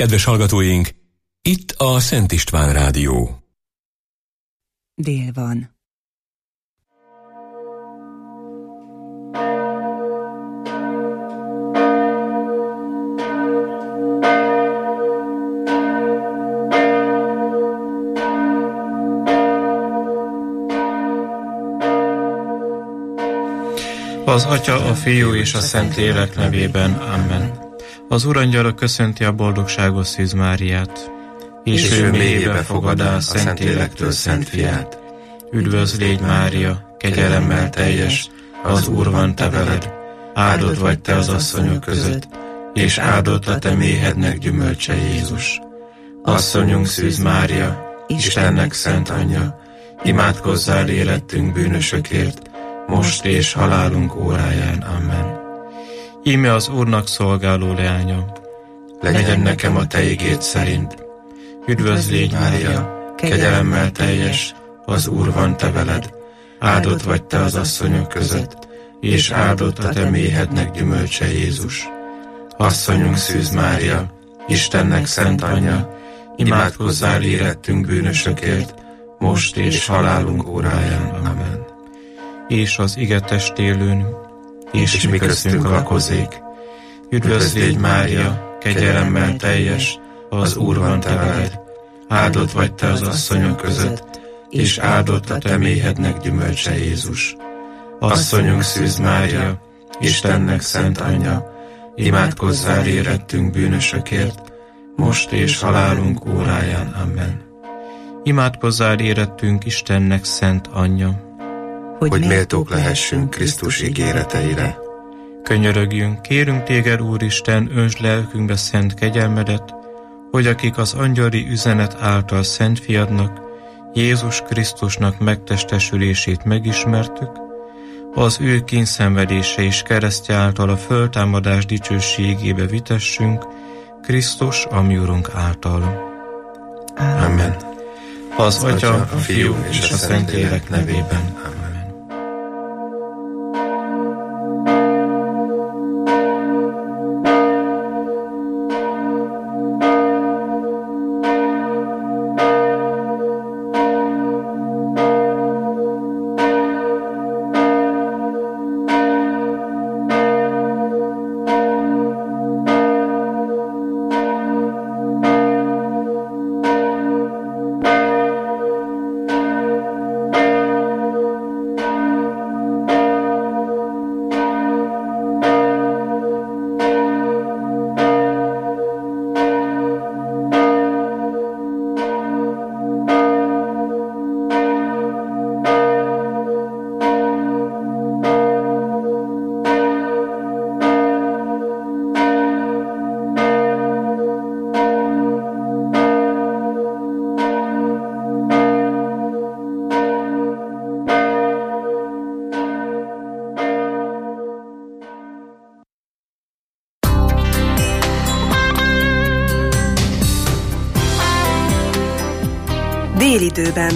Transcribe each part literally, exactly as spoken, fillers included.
Kedves hallgatóink, itt a Szent István Rádió. Dél van. Az Atya, a Fiú és a Szentlélek nevében. Amen. Az Urangyala köszönti a boldogságos Szűz Máriát, és, és ő mélyébe fogadá a Szentlélektől Szent Fiát. Üdvözl légy, Mária, kegyelemmel teljes, az Úr van te veled, áldott vagy te az asszonyok között, és áldott a te méhednek gyümölcse Jézus. Asszonyunk Szűz Mária, Istennek szent anyja, imádkozzál érettünk bűnösökért, most és halálunk óráján. Amen. Íme az Úrnak szolgáló leánya, legyen nekem a te igéd szerint. Üdvözl légy, Mária, kegyelemmel teljes, az Úr van te veled, áldott vagy te az asszonyok között, és áldott a te méhednek gyümölcse Jézus. Asszonyunk Szűz Mária, Istennek szent anyja, imádkozzál érettünk bűnösökért, most és halálunk óráján. Amen. És az ige testélőn, és, és mi köztünk lakozék. Üdvözl légy, Mária, kegyelemmel teljes, az Úr van te veled, áldott vagy te az asszonyok között, és áldott a te méhednek gyümölcse Jézus. Asszonyunk Szűz Mária, Istennek szent anyja, imádkozzál érettünk bűnösökért, most és halálunk óráján. Amen. Imádkozzál érettünk Istennek szent anyja, hogy, hogy méltók lehessünk Krisztus ígéreteire. Könyörögjünk, kérünk téged, Úristen, öntsd lelkünkbe szent kegyelmedet, hogy akik az angyali üzenet által Szent Fiadnak, Jézus Krisztusnak megtestesülését megismertük, az ő kínszenvedése és keresztje által a föltámadás dicsőségébe vitessünk, Krisztus, a mi Urunk által. Amen. Az Atya, a Fiú és a Szentlélek nevében. Amen. Délidőben.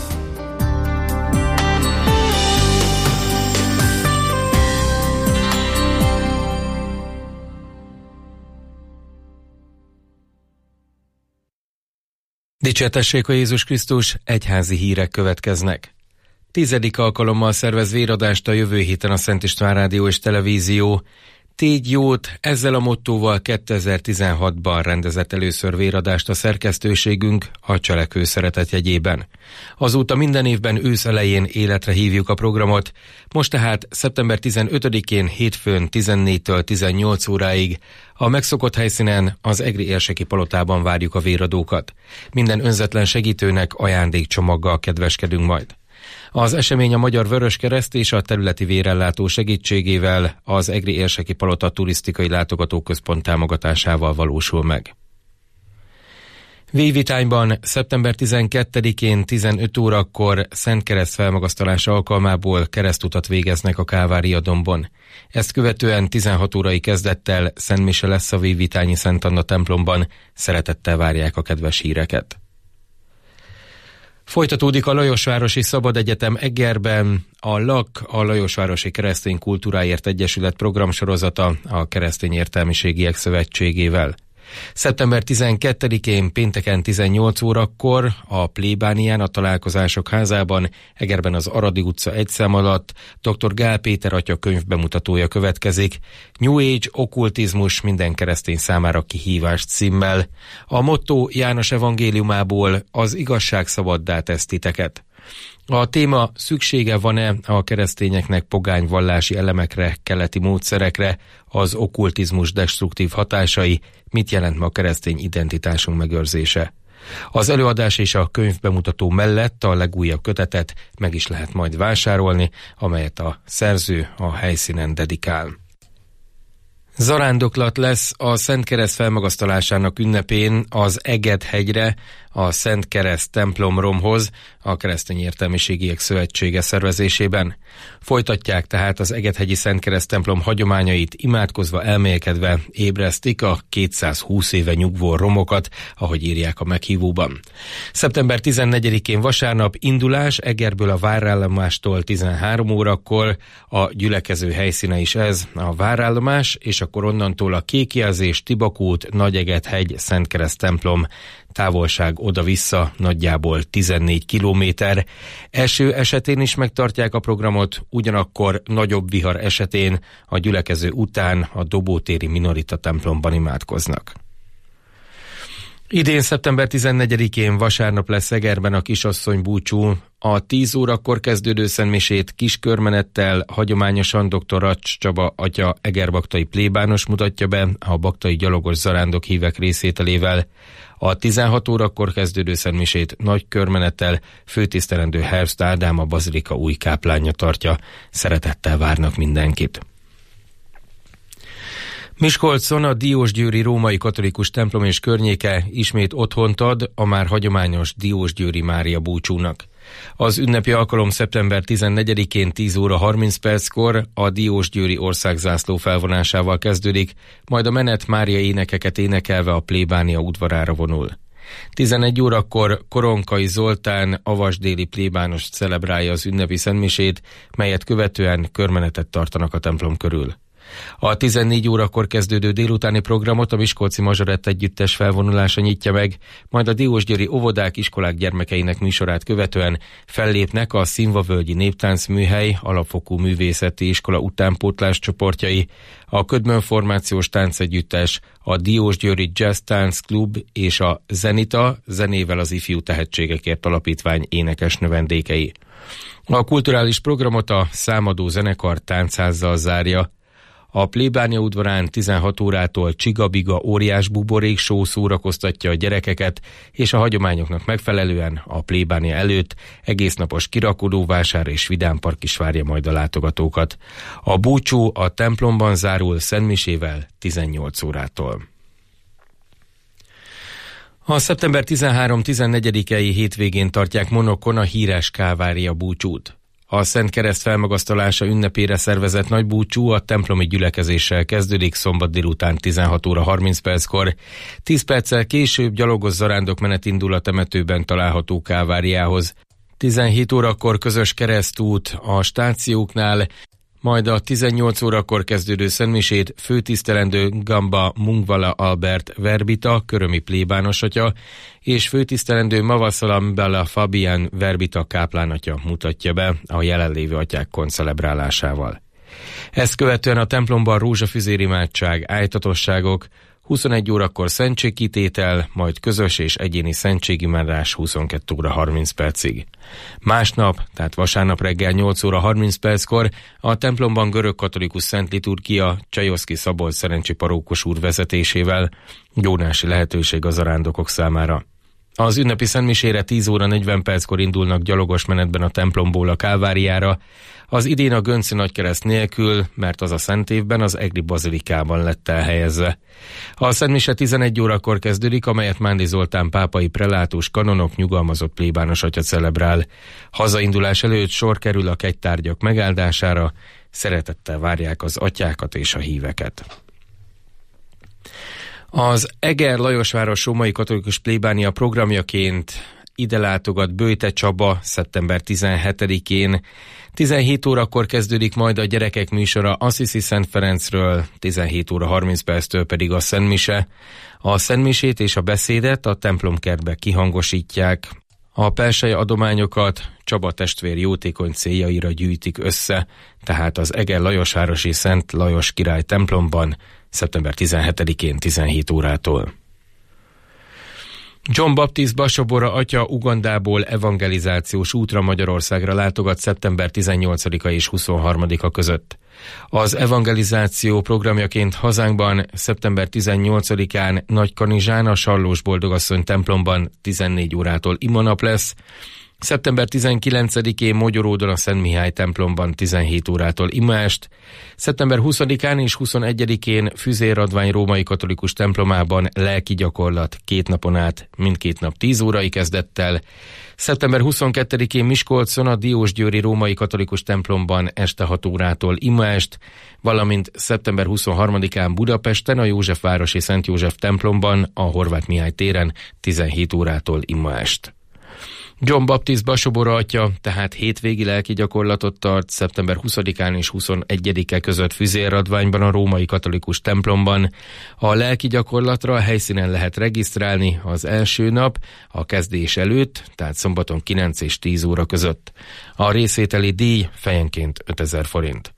Dicsértessék a Jézus Krisztus, egyházi hírek következnek. Tizedik alkalommal szervez véradást a jövő héten a Szent István Rádió és Televízió. Tégy jót, ezzel a mottóval kétezer-tizenhatban rendezett először véradást a szerkesztőségünk a Cselekvő Szeretet jegyében. Azóta minden évben ősz elején életre hívjuk a programot, most tehát szeptember tizenötödikén hétfőn tizennégytől tizennyolc óráig a megszokott helyszínen, az Egri érseki palotában várjuk a véradókat. Minden önzetlen segítőnek ajándékcsomaggal kedveskedünk majd. Az esemény a Magyar Vöröskereszt és a területi vérellátó segítségével az Egri érseki palota turisztikai látogatóközpont támogatásával valósul meg. Vívitányban szeptember tizenkettedikén tizenöt órakor Szent Kereszt felmagasztalása alkalmából keresztutat végeznek a Kálvária dombon. Ezt követően tizenhat órai kezdettel Szent Mise lesz a Vívitányi Szent Anna templomban, szeretettel várják a kedves híreket. Folytatódik a Lajosvárosi Szabad Egyetem Egerben a LAK, a Lajosvárosi Keresztény Kultúráért Egyesület programsorozata a Keresztény Értelmiségiek Szövetségével. szeptember tizenkettedikén pénteken tizennyolc órakor a plébánián a Találkozások házában, Egerben az Aradi utca egy szám alatt dr. Gál Péter atya könyvbemutatója következik. New Age, okkultizmus minden keresztény számára kihívás címmel. A motto János evangéliumából: az igazság szabaddá tesz titeket. A téma: szüksége van-e a keresztényeknek pogány vallási elemekre, keleti módszerekre, az okkultizmus destruktív hatásai, mit jelent ma a keresztény identitásunk megőrzése. Az előadás és a könyvbemutató mellett a legújabb kötetet meg is lehet majd vásárolni, amelyet a szerző a helyszínen dedikál. Zarándoklat lesz a Szent Kereszt felmagasztalásának ünnepén az Eged-hegyre, a Szent Kereszt templomromhoz, a Keresztény Értelmiségiek Szövetsége szervezésében. Folytatják tehát az Eged-hegyi Szent Kereszt templom hagyományait, imádkozva, elmélkedve ébresztik a kétszázhúsz éve nyugvó romokat, ahogy írják a meghívóban. szeptember tizennegyedikén vasárnap indulás Egerből a várállomástól tizenhárom órakor, a gyülekező helyszíne is ez, a várállomás, és akkor onnantól a Kékjelzés, Tibakút, Nagyeged-hegy, Szent Kereszt templom, távolság oda-vissza nagyjából tizennégy kilométer. Eső esetén is megtartják a programot, ugyanakkor nagyobb vihar esetén a gyülekező után a Dobótéri Minorita templomban imádkoznak. Idén szeptember tizennegyedikén vasárnap lesz Egerben a kisasszony búcsú. A tíz órakor kezdődő szentmisét kiskörmenettel hagyományosan dr. Racs Csaba atya egerbaktai plébános mutatja be a baktai gyalogos zarándok hívek részételével. A tizenhat órakor kezdődő szentmisét nagy körmenettel főtisztelendő Herbst Ádám, a bazilika új káplánja tartja. Szeretettel várnak mindenkit. Miskolcon a diósgyőri római katolikus templom és környéke ismét otthont ad a már hagyományos Diósgyőri Mária búcsúnak. Az ünnepi alkalom szeptember tizennegyedikén tíz óra harminc perckor a diósgyőri országzászló felvonásával kezdődik, majd a menet Mária énekeket énekelve a plébánia udvarára vonul. tizenegy órakor Koronkai Zoltán avasdéli plébános celebrálja az ünnepi szentmisét, melyet követően körmenetet tartanak a templom körül. A tizennégy órakor kezdődő délutáni programot a Miskolci Mazsorett együttes felvonulása nyitja meg, majd a diósgyőri óvodák, iskolák gyermekeinek műsorát követően fellépnek a Színvavölgyi Néptáncműhely alapfokú művészeti iskola utánpótlás csoportjai, a Ködmön formációs táncegyüttes, a Diósgyőri Jazz Tánc Klub és a Zenita, zenével az Ifjú Tehetségekért Alapítvány énekes növendékei. A kulturális programot a Számadó zenekar táncházzal zárja. A plébánia udvarán tizenhat órától Csigabiga óriás buborék show szórakoztatja a gyerekeket, és a hagyományoknak megfelelően a plébánia előtt egésznapos kirakodóvásár és vidámpark is várja majd a látogatókat. A búcsú a templomban zárul szentmisével tizennyolc órától. A szeptember tizenhárom-tizennegyedikei hétvégén tartják Monokon a híres Kálvária búcsút. A Szent Kereszt felmagasztalása ünnepére szervezett nagy búcsú a templomi gyülekezéssel kezdődik szombat délután tizenhat óra harminc perckor. tíz perccel később gyalogos zarándok menet indul a temetőben található Kálváriához. tizenhét órakor közös keresztút a stációknál, majd a tizennyolc órakor kezdődő szentmisét főtisztelendő Gamba Mungvala Albert Verbita, körömi plébános atya, és főtisztelendő Mavassalam Bella Fabian Verbita káplánatya mutatja be a jelenlévő atyák koncelebrálásával. Ezt követően a templomban rózsafüzér imádság, ájtatosságok, huszonegy órakor szentségkitétel, majd közös és egyéni szentségimádás huszonkettő óra harminc percig. Másnap, tehát vasárnap reggel nyolc óra harminc perckor a templomban görög-katolikus szent liturgia Csajoszki Szabolcs szerencsi parókos úr vezetésével, gyónási lehetőség az zarándokok számára. Az ünnepi szentmisére tíz óra negyven perckor indulnak gyalogos menetben a templomból a Kálváriára, az idén a Gönci Nagykereszt nélkül, mert az a szent évben az egri bazilikában lett elhelyezve. A szentmise tizenegy órakor kezdődik, amelyet Mándi Zoltán pápai prelátus, kanonok, nyugalmazott plébános atya celebrál. Hazaindulás előtt sor kerül a kegytárgyak megáldására, szeretettel várják az atyákat és a híveket. Az Eger Lajosváros római katolikus plébánia programjaként ide látogat Böjte Csaba szeptember tizenhetedikén. tizenhét órakor kezdődik majd a gyerekek műsora Assisi Szent Ferencről, tizenhét óra harminc perctől pedig a Szentmise. A Szentmisét és a beszédet a templomkertbe kihangosítják. A persely adományokat Csaba testvér jótékony céljaira gyűjtik össze, tehát az Eger Lajosvárosi Szent Lajos király templomban szeptember tizenhetedikén tizenhét órától. John Baptist Basobora atya Ugandából evangelizációs útra Magyarországra látogat szeptember tizennyolcadika és huszonharmadika között. Az evangelizáció programjaként hazánkban szeptember tizennyolcadikán Nagykanizsán a Sallós Boldogasszony templomban tizennégy órától imanap lesz, szeptember tizenkilencedikén Mogyoródon a Szent Mihály templomban tizenhét órától imaest, szeptember huszadikán és huszonegyedikén Füzérradvány római katolikus templomában lelki gyakorlat két napon át, mindkét nap tíz órai kezdettel, szeptember huszonkettedikén Miskolcon a Diósgyőri római katolikus templomban este hat órától imaest, valamint szeptember huszonharmadikán Budapesten a Józsefvárosi Szent József templomban a Horváth Mihály téren tizenhét órától imaest. John Baptist Basobora atya tehát hétvégi lelki gyakorlatot tart szeptember huszadikán és huszonegyedike között Füzérradványban a római katolikus templomban. A lelki gyakorlatra a helyszínen lehet regisztrálni az első nap a kezdés előtt, tehát szombaton kilenc és tíz óra között. A részvételi díj fejenként ötezer forint.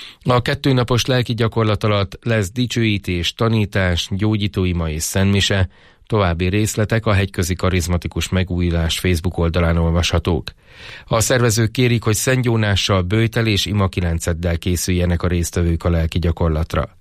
A kettőnapos lelki gyakorlat alatt lesz dicsőítés, tanítás, gyógyítóima és szentmise. További részletek a Hegyközi Karizmatikus Megújulás Facebook oldalán olvashatók. A szervezők kérik, hogy szentgyónással, böjtel és imakilenceddel készüljenek a résztvevők a lelki gyakorlatra.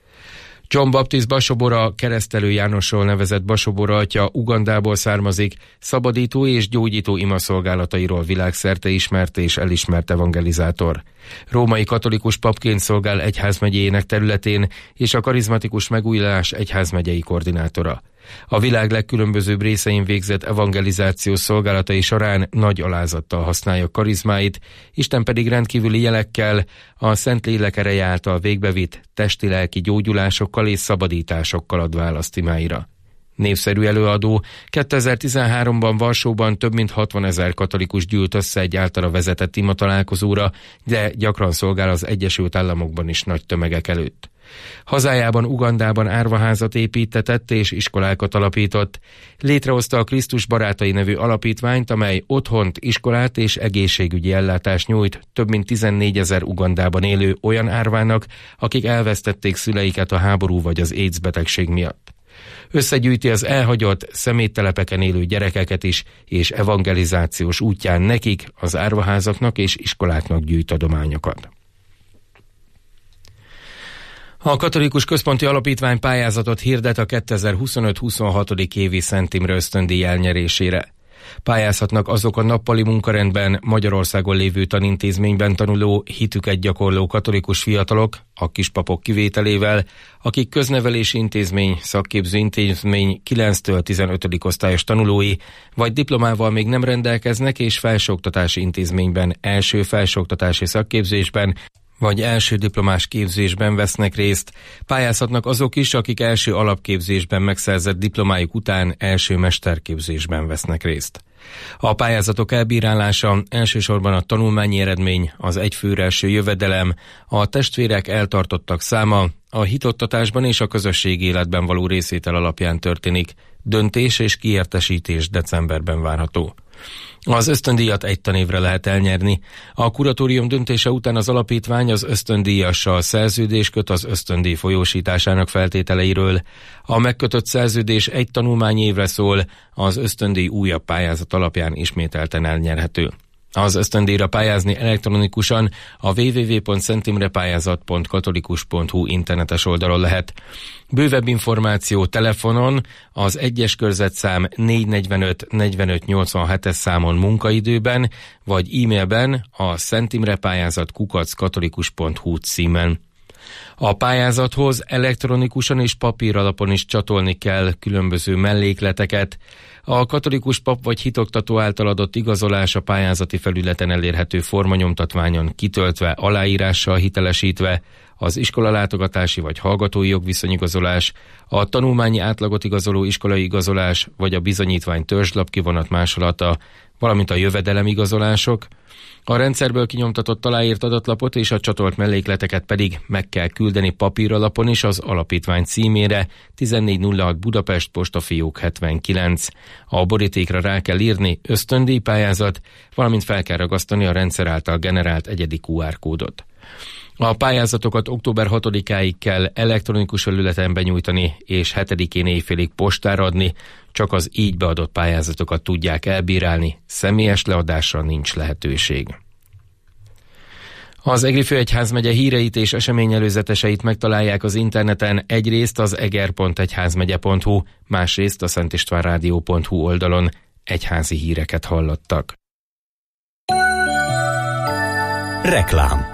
John Baptist Basobora Keresztelő Jánosról nevezett Basobora atya Ugandából származik, szabadító és gyógyító imaszolgálatairól világszerte ismert és elismert evangelizátor. Római katolikus papként szolgál egyházmegyéjének területén és a Karizmatikus Megújulás egyházmegyei koordinátora. A világ legkülönbözőbb részein végzett evangelizációs szolgálatai során nagy alázattal használja karizmáit, Isten pedig rendkívüli jelekkel, a Szentlélek ereje által végbevitt testi-lelki gyógyulásokkal és szabadításokkal ad választ imáira. Névszerű előadó, kétezer-tizenháromban Varsóban több mint hatvanezer katolikus gyűlt össze egy általa vezetett ima találkozóra, de gyakran szolgál az Egyesült Államokban is nagy tömegek előtt. Hazájában, Ugandában árvaházat építetett és iskolákat alapított. Létrehozta a Krisztus Barátai nevű alapítványt, amely otthont, iskolát és egészségügyi ellátást nyújt több mint tizennégyezer Ugandában élő olyan árvának, akik elvesztették szüleiket a háború vagy az AIDS betegség miatt. Összegyűjti az elhagyott szeméttelepeken élő gyerekeket is, és evangelizációs útján nekik, az árvaházaknak és iskoláknak gyűjt adományokat. A Katolikus Központi Alapítvány pályázatot hirdet a kétezer-huszonöt-huszonhat. évi Szent Imre ösztöndíj elnyerésére. Pályázhatnak azok a nappali munkarendben Magyarországon lévő tanintézményben tanuló, hitüket gyakorló katolikus fiatalok, a kispapok kivételével, akik köznevelési intézmény, szakképző intézmény kilenctől tizenötödik osztályos tanulói, vagy diplomával még nem rendelkeznek és felsőoktatási intézményben, első felsőoktatási szakképzésben, vagy első diplomás képzésben vesznek részt. Pályázhatnak azok is, akik első alapképzésben megszerzett diplomájuk után első mesterképzésben vesznek részt. A pályázatok elbírálása elsősorban a tanulmányi eredmény, az egyfőre eső jövedelem, a testvérek eltartottak száma, a hitoktatásban és a közösségi életben való részvétel alapján történik. Döntés és kiértesítés decemberben várható. Az ösztöndíjat egy tanévre lehet elnyerni. A kuratórium döntése után az alapítvány az ösztöndíjassal szerződést köt az ösztöndíj folyósításának feltételeiről. A megkötött szerződés egy tanulmányi évre szól, az ösztöndíj újabb pályázat alapján ismételten elnyerhető. Az ösztöndíjra pályázni elektronikusan a double-u double-u double-u pont szentimrepályázat pont katolikus pont hu internetes oldalon lehet. Bővebb információ telefonon az egyes körzetszám négy negyvenöt negyvenöt nyolcvanhetes számon munkaidőben, vagy e-mailben a szentimrepályázat kukac katolikus pont hu címen. A pályázathoz elektronikusan és papíralapon is csatolni kell különböző mellékleteket. A katolikus pap vagy hitoktató által adott igazolás a pályázati felületen elérhető formanyomtatványon kitöltve, aláírással hitelesítve, az iskolalátogatási vagy hallgatói jogviszonyigazolás, a tanulmányi átlagot igazoló iskolai igazolás vagy a bizonyítvány törzslap kivonat másolata, valamint a jövedelemigazolások. A rendszerből kinyomtatott aláírt adatlapot és a csatolt mellékleteket pedig meg kell küldeni papíralapon is az alapítvány címére, tizennégy nulla hat Budapest, postafiók hetvenkilenc. A borítékra rá kell írni ösztöndíjpályázat, valamint fel kell ragasztani a rendszer által generált egyedi kú ár kódot. A pályázatokat október hatodikáig kell elektronikus felületen benyújtani, és hetedikén éjfélig postára adni, csak az így beadott pályázatokat tudják elbírálni, személyes leadásra nincs lehetőség. Az Egri Főegyházmegye híreit és eseményelőzeteseit megtalálják az interneten, egyrészt az eger pont egyházmegye pont hu, másrészt a szentistvánrádió pont hu oldalon. Egyházi híreket hallottak. Reklám.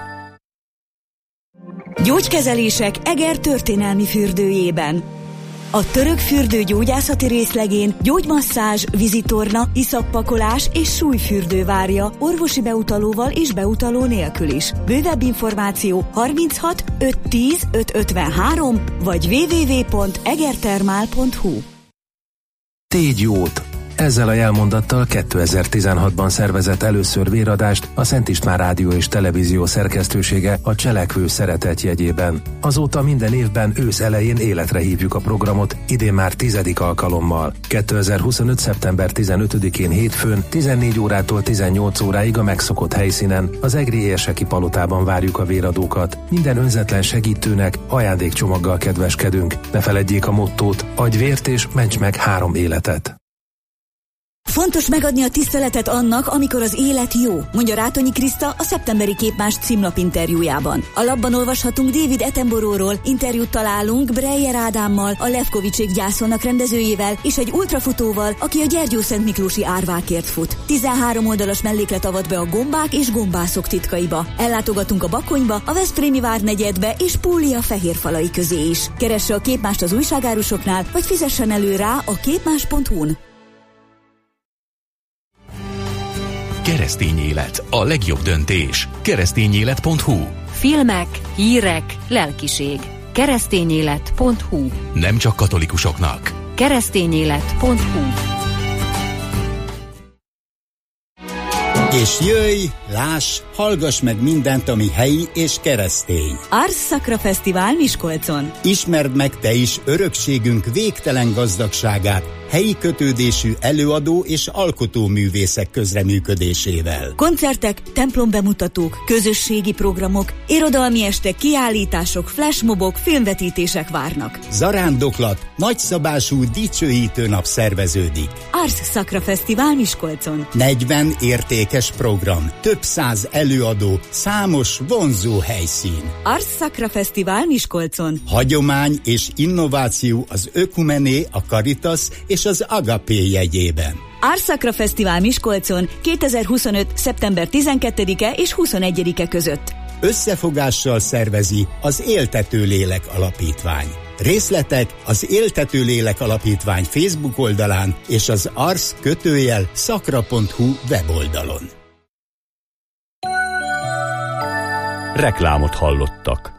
Gyógykezelések Eger történelmi fürdőjében. A török fürdő gyógyászati részlegén gyógymasszázs, vizitorna, iszappakolás és súlyfürdő várja orvosi beutalóval és beutaló nélkül is. Bővebb információ harminchat ötszáz tíz ötszázötvenhárom vagy double-u double-u double-u pont egertermál pont hu. Tégy jót! Ezzel a jelmondattal kétezer-tizenhatban szervezett először véradást a Szent István Rádió és Televízió szerkesztősége a Cselekvő Szeretet jegyében. Azóta minden évben ősz elején életre hívjuk a programot, idén már tizedik alkalommal. kétezer-huszonöt. szeptember tizenötödikén hétfőn tizennégy órától tizennyolc óráig a megszokott helyszínen, az egri érseki palotában várjuk a véradókat. Minden önzetlen segítőnek ajándékcsomaggal kedveskedünk. Ne feledjék a mottót: adj vért és ments meg három életet. Fontos megadni a tiszteletet annak, amikor az élet jó, mondja Rátonyi Kriszta a szeptemberi Képmás címlap interjújában. A labban olvashatunk David Attenborough-ról, interjút találunk Breyer Ádámmal, a Levkovicsék gyászolnak rendezőjével, és egy ultrafutóval, aki a Gyergyószent Miklósi árvákért fut. tizenhárom oldalas melléklet avat be a gombák és gombászok titkaiba. Ellátogatunk a Bakonyba, a Veszprémi Várnegyedbe és Púlia fehérfalai közé is. Keresse a Képmást az újságárusoknál, vagy fizessen elő rá a képmás pont hu-n. Keresztény élet, a legjobb döntés. keresztényélet pont hu. Filmek, hírek, lelkiség. keresztényélet pont hu. Nem csak katolikusoknak. keresztényélet pont hu. És jöjj, láss, hallgass meg mindent, ami helyi és keresztény. Ars Sacra Fesztivál Miskolcon. Ismerd meg te is örökségünk végtelen gazdagságát, helyi kötődésű előadó és alkotóművészek közreműködésével. Koncertek, templombemutatók, közösségi programok, irodalmi estek, kiállítások, flashmobok, filmvetítések várnak. Zarándoklat, nagyszabású dicsőítő nap szerveződik. Ars Sacra Fesztivál Miskolcon. negyven értékes program, több száz előadó, számos vonzó helyszín. Ars Sacra Fesztivál Miskolcon. Hagyomány és innováció az Ökumené, a Caritas és az Agapé jegyében. Ars Sacra Fesztivál Miskolcon kétezer-huszonöt. szeptember tizenkettedike és huszonegyedike között. Összefogással szervezi az Éltető Lélek Alapítvány. Részletek az Éltető Lélek Alapítvány Facebook oldalán és az ars kötőjel szakra pont hu weboldalon. Reklámot hallottak.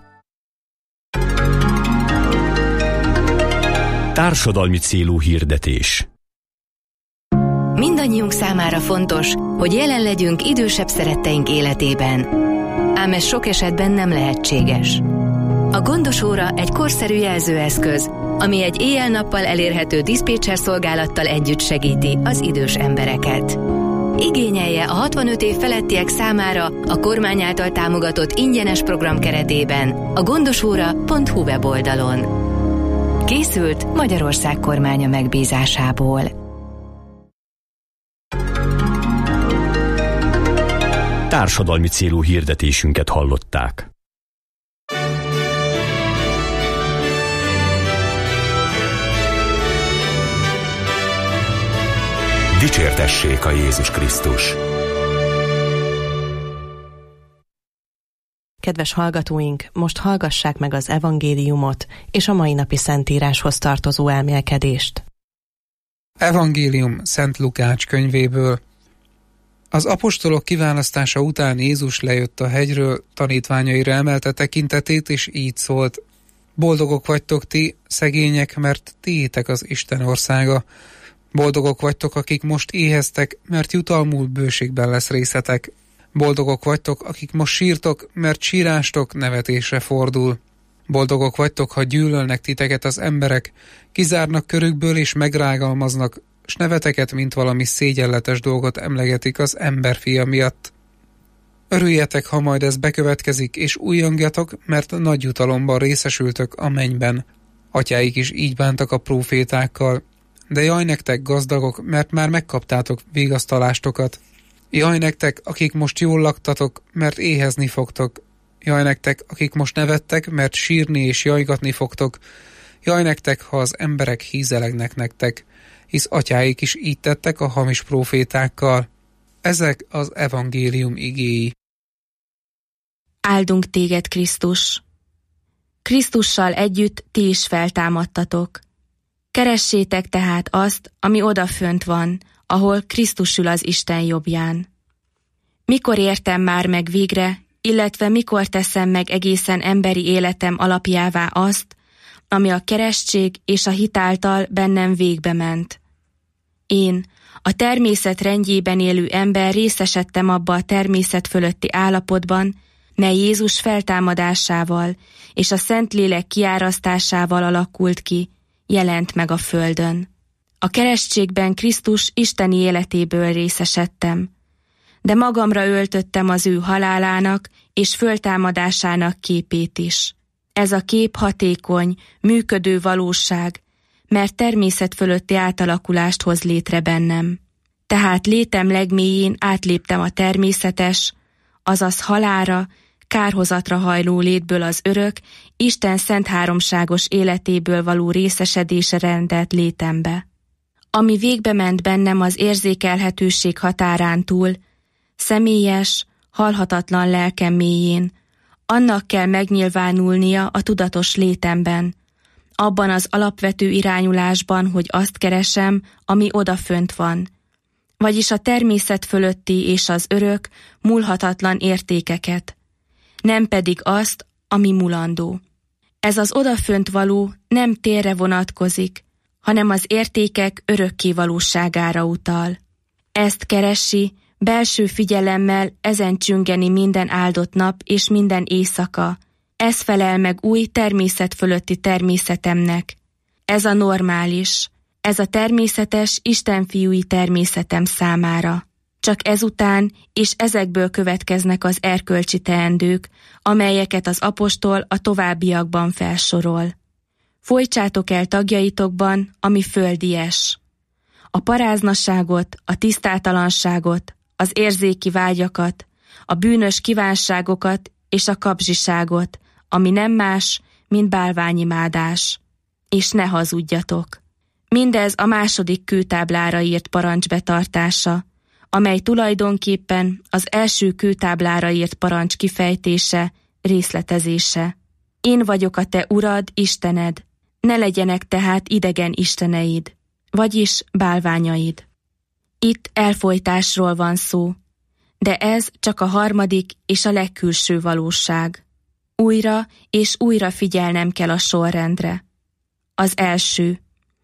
Társadalmi célú hirdetés. Mindannyiunk számára fontos, hogy jelen legyünk idősebb szeretteink életében. Ám ez sok esetben nem lehetséges. A Gondos Óra egy korszerű jelzőeszköz, ami egy éjjel-nappal elérhető diszpécser szolgálattal együtt segíti az idős embereket. Igényelje a hatvanöt év felettiek számára a kormány által támogatott ingyenes program keretében a gondosóra pont hu weboldalon. Készült Magyarország kormánya megbízásából. Társadalmi célú hirdetésünket hallották. Dicsértessék a Jézus Krisztus! Kedves hallgatóink, most hallgassák meg az evangéliumot és a mai napi szentíráshoz tartozó elmélkedést. Evangélium Szent Lukács könyvéből. Az apostolok kiválasztása után Jézus lejött a hegyről, tanítványaira emelte tekintetét, és így szólt: Boldogok vagytok ti, szegények, mert tiétek az Isten országa. Boldogok vagytok, akik most éheztek, mert jutalmul bőségben lesz részetek. Boldogok vagytok, akik most sírtok, mert sírástok nevetésre fordul. Boldogok vagytok, ha gyűlölnek titeket az emberek, kizárnak körükből és megrágalmaznak, s neveteket, mint valami szégyenletes dolgot emlegetik az emberfia miatt. Örüljetek, ha majd ez bekövetkezik, és újjongjatok, mert nagy jutalomban részesültök a mennyben. Atyáik is így bántak a prófétákkal. De jaj nektek, gazdagok, mert már megkaptátok vigasztalástokat. Jaj nektek, akik most jól laktatok, mert éhezni fogtok. Jaj nektek, akik most nevettek, mert sírni és jajgatni fogtok. Jaj nektek, ha az emberek hízelegnek nektek, hisz atyáik is így tettek a hamis prófétákkal. Ezek az evangélium igéi. Áldunk téged, Krisztus! Krisztussal együtt ti is feltámadtatok. Keressétek tehát azt, ami odafönt van, ahol Krisztus ül az Isten jobbján. Mikor értem már meg végre, illetve mikor teszem meg egészen emberi életem alapjává azt, ami a keresztség és a hit által bennem végbe ment. Én, a természet rendjében élő ember részesedtem abba a természet fölötti állapotban, mely Jézus feltámadásával és a Szentlélek kiárasztásával alakult ki, jelent meg a földön. A keresztségben Krisztus isteni életéből részesedtem, de magamra öltöttem az ő halálának és föltámadásának képét is. Ez a kép hatékony, működő valóság, mert természet fölötti átalakulást hoz létre bennem. Tehát létem legmélyén átléptem a természetes, azaz halálra, kárhozatra hajló létből az örök, Isten szent háromságos életéből való részesedése rendelt létembe. Ami végbe ment bennem az érzékelhetőség határán túl, személyes, halhatatlan lelkem mélyén, annak kell megnyilvánulnia a tudatos létemben, abban az alapvető irányulásban, hogy azt keresem, ami odafönt van, vagyis a természet fölötti és az örök, múlhatatlan értékeket, nem pedig azt, ami mulandó. Ez az odafönt való nem térre vonatkozik, hanem az értékek örökké valóságára utal. Ezt keresi, belső figyelemmel ezen csüngeni minden áldott nap és minden éjszaka. Ez felel meg új természet fölötti természetemnek. Ez a normális, ez a természetes istenfiúi természetem számára. Csak ezután és ezekből következnek az erkölcsi teendők, amelyeket az apostol a továbbiakban felsorol. Folytsátok el tagjaitokban, ami földies. A paráznaságot, a tisztátalanságot, az érzéki vágyakat, a bűnös kívánságokat és a kapzsiságot, ami nem más, mint bálványimádás. És ne hazudjatok. Mindez a második kőtáblára írt parancs betartása, amely tulajdonképpen az első kőtáblára írt parancs kifejtése, részletezése. Én vagyok a te Urad, Istened, ne legyenek tehát idegen isteneid, vagyis bálványaid. Itt elfojtásról van szó, de ez csak a harmadik és a legkülső valóság. Újra és újra figyelnem kell a sorrendre. Az első.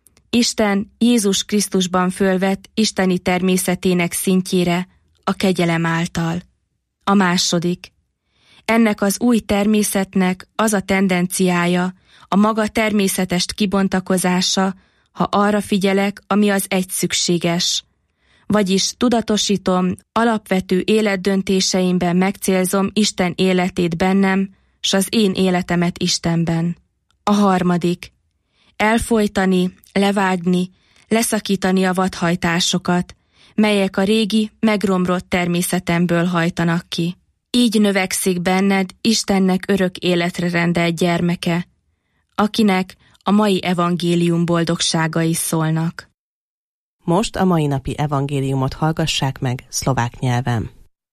Isten Jézus Krisztusban fölvett isteni természetének szintjére a kegyelem által. A második. Ennek az új természetnek az a tendenciája, a maga természetest kibontakozása, ha arra figyelek, ami az egy szükséges. Vagyis tudatosítom, alapvető életdöntéseimben megcélzom Isten életét bennem, s az én életemet Istenben. A harmadik. Elfojtani, levágni, leszakítani a vadhajtásokat, melyek a régi, megromlott természetemből hajtanak ki. Így növekszik benned Istennek örök életre rendelt gyermeke, akinek a mai evangélium boldogságai szólnak. Most a mai napi evangéliumot hallgassák meg szlovák nyelven.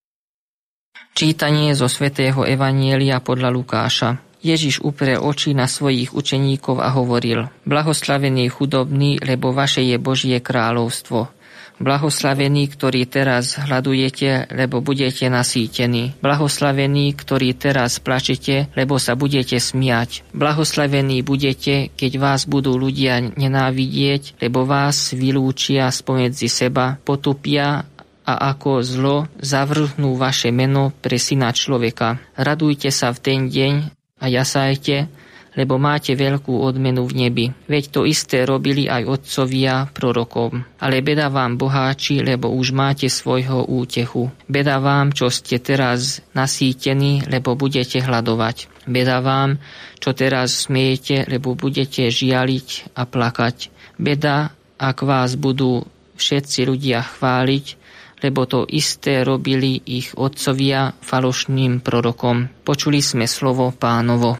Čítanie zo svätého evanjelia podľa Lukáša. Ježiš upre oči na svojich učeníkov a hovoril: Blahoslavený chudobný, lebo vaše je Božie kráľovstvo. Blahoslavení, ktorí teraz hľadujete, lebo budete nasýtení. Blahoslavení, ktorí teraz plačete, lebo sa budete smiať. Blahoslavení budete, keď vás budú ľudia nenávidieť, lebo vás vylúčia spomedzi seba, potupia a ako zlo zavrhnú vaše meno pre syna človeka. Radujte sa v ten deň a jasajte, lebo máte veľkú odmenu v nebi. Veď to isté robili aj otcovia prorokom. Ale beda vám, boháči, lebo už máte svojho útechu. Beda vám, čo ste teraz nasýtení, lebo budete hladovať. Beda vám, čo teraz smejete, lebo budete žialiť a plakať. Beda, ak vás budú všetci ľudia chváliť, lebo to isté robili ich otcovia falošným prorokom. Počuli sme slovo Pánovo.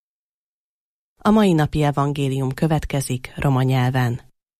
A mai napi evangélium következik roma nyelven.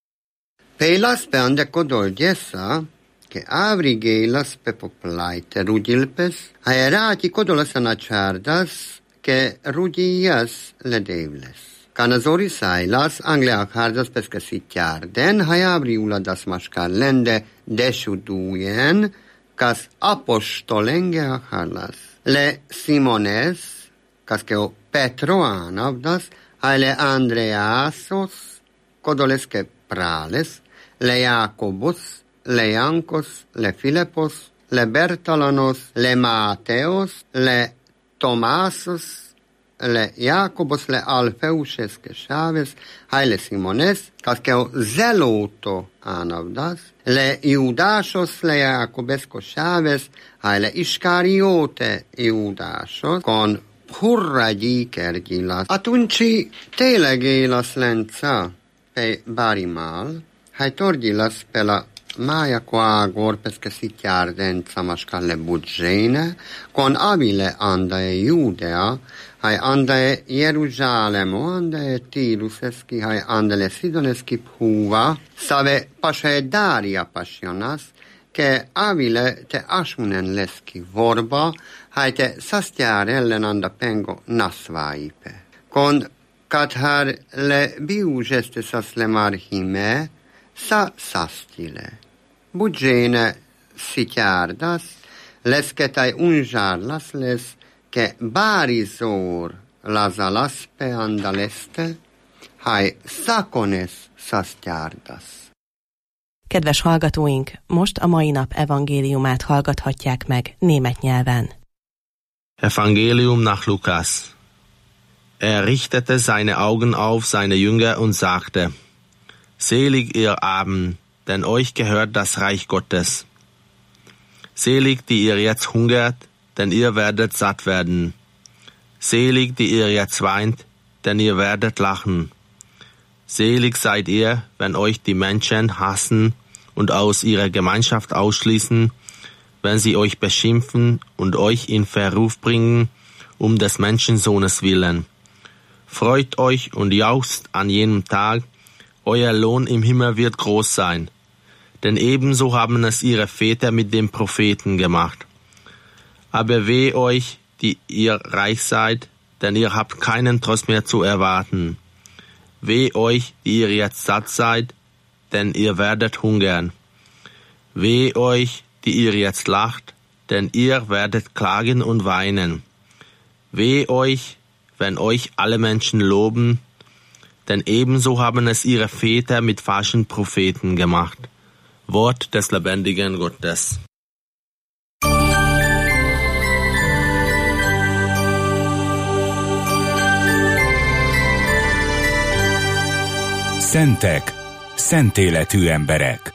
Peilas pe ande kodolgyessa, ke avrigélas pe poplaite rudilpes, a eráti kodolasa nacsárdas, ke rudiljas ledévles. Kanazori szájlas, angleak hárdas peske szitjárden, ha jábriuladas maskár lende desudújen, kas apostolenge hárlas. Le Simones, kas ke o Petroánavdas, ale Andreasos, kodoles que prales, le Jacobos, le Jankos, le Filipos, le Bertalanos, le Mateos, le Tomasos, le Jacobos, le Alfeuses que Chaves, le Simones, casqueo Zeloto anavdas, le Iudasos, le Jacobesco Chaves, le Iscariote Iudasos, con hurra gyíkergyilas. Atunci tényleg élas lenca pe barimal, hai torgyilas pe la maja coagor pesche si chiardenza mascalle budgene, con abile andae Judea, hai andae Jerusalemo, andae Tiruseski, hai andele Sidoneski phuva, save pashe Daria passionas, che avile te asunen leski vorba, haite sastiare ellen anda pengo nasvaipe. Con kathar le biugeste sas le marhime, sa sastile. Bugene sitiardas, lesketai unjarlas les, che barizor lazalas pe andaleste, hai sakones sastiardas. Kedves hallgatóink, most a mai nap evangéliumát hallgathatják meg német nyelven. Evangelium nach Lukas. Er richtete seine Augen auf seine Jünger und sagte: Selig ihr Armen, denn euch gehört das Reich Gottes. Selig, die ihr jetzt hungert, denn ihr werdet satt werden. Selig, die ihr jetzt weint, denn ihr werdet lachen. Selig seid ihr, wenn euch die Menschen hassen und aus ihrer Gemeinschaft ausschließen, wenn sie euch beschimpfen und euch in Verruf bringen, um des Menschensohnes willen. Freut euch und jauchzt an jenem Tag, euer Lohn im Himmel wird groß sein. Denn ebenso haben es ihre Väter mit den Propheten gemacht. Aber weh euch, die ihr reich seid, denn ihr habt keinen Trost mehr zu erwarten. Weh euch, die ihr jetzt satt seid, denn ihr werdet hungern. Weh euch, die ihr jetzt lacht, denn ihr werdet klagen und weinen. Weh euch, wenn euch alle Menschen loben, denn ebenso haben es ihre Väter mit falschen Propheten gemacht. Wort des lebendigen Gottes. Szentek, szentéletű emberek.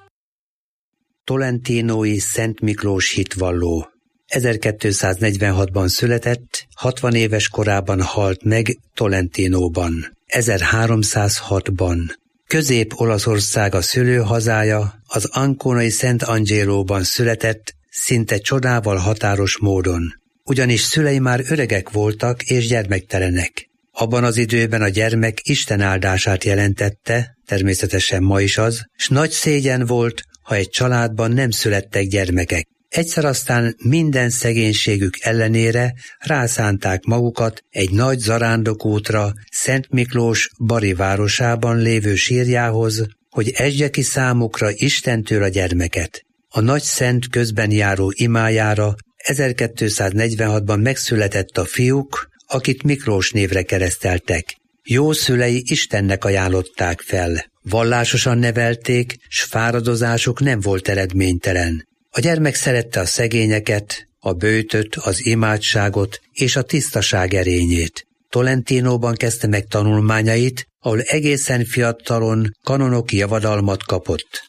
Tolentinói Szent Miklós hitvalló. ezerkétszáznegyvenhatban született, hatvan éves korában halt meg Tolentinóban, ezerháromszázhatban. Közép-Olaszország a szülőhazája, az anconai Szent Angélóban született, szinte csodával határos módon. Ugyanis szülei már öregek voltak és gyermektelenek. Abban az időben a gyermek Isten áldását jelentette, természetesen ma is az, s nagy szégyen volt, ha egy családban nem születtek gyermekek. Egyszer aztán minden szegénységük ellenére rászánták magukat egy nagy zarándokútra Szent Miklós Bari városában lévő sírjához, hogy esdje ki számukra Istentől a gyermeket. A nagy szent közben járó imájára ezerkétszáznegyvenhatban megszületett a fiúk, akit Miklós névre kereszteltek. Jó szülei Istennek ajánlották fel. Vallásosan nevelték, s fáradozásuk nem volt eredménytelen. A gyermek szerette a szegényeket, a böjtöt, az imádságot és a tisztaság erényét. Tolentinóban kezdte meg tanulmányait, ahol egészen fiatalon kanonoki javadalmat kapott.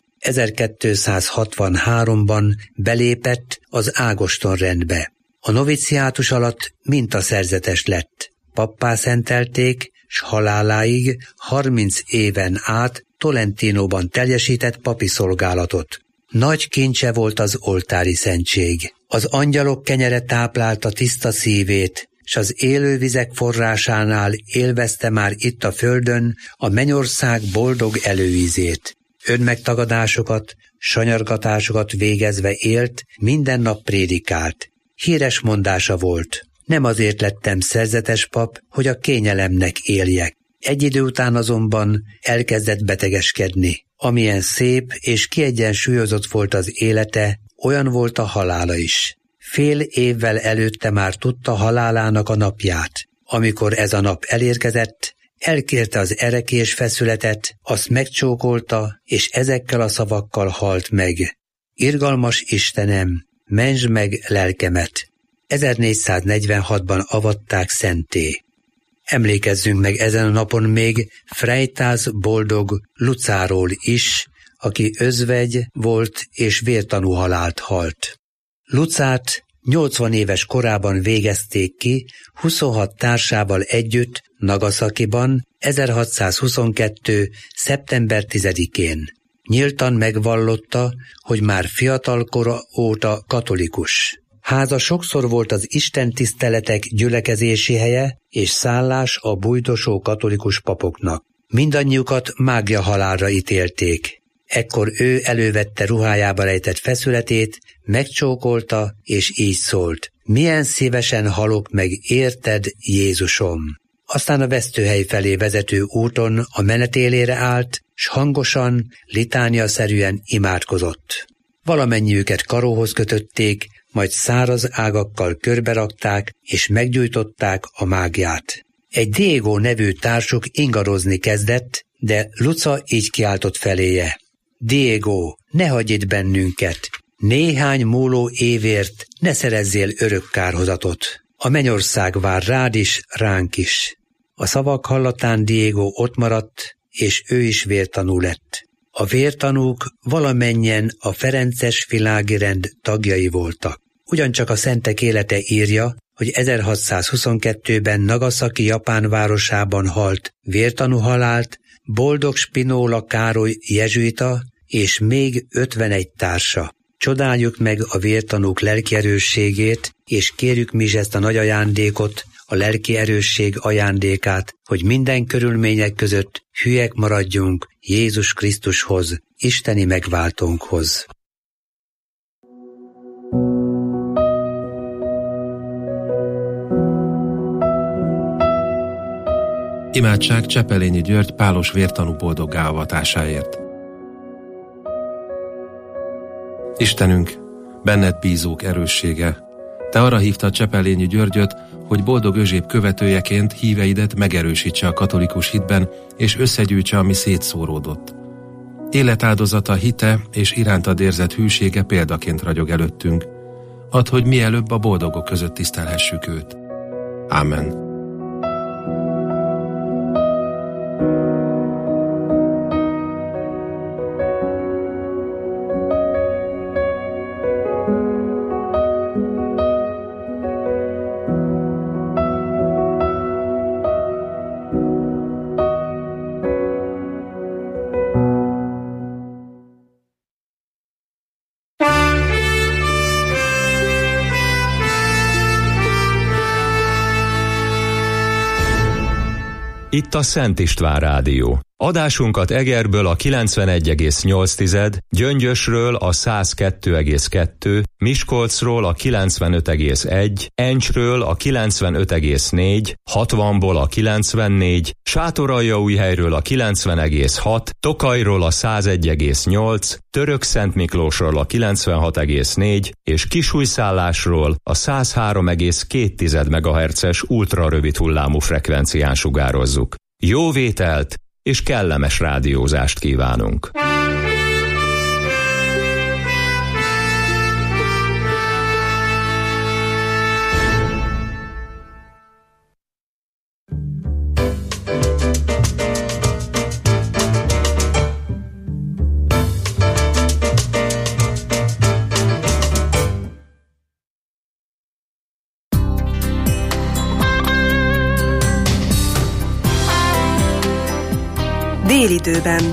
ezerkétszázhatvanháromban belépett az Ágoston rendbe. A noviciátus alatt mintaszerzetes lett. Pappá szentelték, s haláláig harminc éven át Tolentinóban teljesített papi szolgálatot. Nagy kincse volt az oltári szentség. Az angyalok kenyere táplálta tiszta szívét, s az élővizek forrásánál élvezte már itt a földön a mennyország boldog előízét. Önmegtagadásokat, sanyargatásokat végezve élt, minden nap prédikált. Híres mondása volt: nem azért lettem szerzetes pap, hogy a kényelemnek éljek. Egy idő után azonban elkezdett betegeskedni. Amilyen szép és kiegyensúlyozott volt az élete, olyan volt a halála is. Fél évvel előtte már tudta halálának a napját. Amikor ez a nap elérkezett, elkérte az erekés feszületet, azt megcsókolta, és ezekkel a szavakkal halt meg: irgalmas Istenem, mentsd meg lelkemet! ezernégyszáznegyvenhatban avatták szentté. Emlékezzünk meg ezen a napon még Freytáz boldog Lucáról is, aki özvegy volt és vértanú halált halt. Lucát nyolcvan éves korában végezték ki huszonhat társával együtt Nagasakiban ezerhatszázhuszonkettő. szeptember tizedikén. Nyíltan megvallotta, hogy már fiatal kora óta katolikus. Háza sokszor volt az istentiszteletek gyülekezési helye és szállás a bújdosó katolikus papoknak. Mindannyiukat mágia halálra ítélték. Ekkor ő elővette ruhájába rejtett feszületét, megcsókolta, és így szólt: milyen szívesen halok meg érted, Jézusom! Aztán a vesztőhely felé vezető úton a menetélére állt, s hangosan, litániaszerűen imádkozott. Valamennyiüket karóhoz kötötték, majd száraz ágakkal körberakták, és meggyújtották a mágiát. Egy Diego nevű társuk ingadozni kezdett, de Luca így kiáltott feléje: Diego, ne hagyj itt bennünket! Néhány múló évért ne szerezzél örök kárhozatot. A mennyország vár rád is, ránk is. A szavak hallatán Diego ott maradt, és ő is vértanú lett. A vértanúk valamennyien a ferences világi rend tagjai voltak. Ugyancsak a szentek élete írja, hogy ezerhatszázhuszonkettőben Nagasaki japán városában halt vértanú halált Boldog Spinola Károly jezsuita és még ötvenegy társa. Csodáljuk meg a vértanúk lelki erősségét, és kérjük mi is ezt a nagy ajándékot, a lelki erősség ajándékát, hogy minden körülmények között hülyek maradjunk Jézus Krisztushoz, isteni megváltónkhoz. Imádság Csepelényi György pálos vértanú boldoggá avatásáért. Istenünk, benned bízók erőssége, te arra hívtad Csepelényi Györgyöt, hogy boldog özséb követőjeként híveidet megerősítse a katolikus hitben, és összegyűjtse, ami szétszóródott. Életáldozata, hite és irántad érzett hűsége példaként ragyog előttünk. Add, hogy mielőbb a boldogok között tisztelhessük őt. Ámen. Itt a Szent István Rádió. Adásunkat Egerből a kilencvenegy egész nyolc, Gyöngyösről a száz kettő egész kettő, Miskolcról a kilencvenöt egész egy, Encsről a kilencvenöt egész négy, hatvanból a kilencvennégy, Sátoraljaújhelyről a kilencven egész hat, Tokajról a száz egy egész nyolc, Törökszentmiklósról a kilencvenhat egész négy és Kisújszállásról a száz három egész két megahertzes ultrarövid hullámú frekvencián sugározzuk. Jó vételt és kellemes rádiózást kívánunk! Délidőben.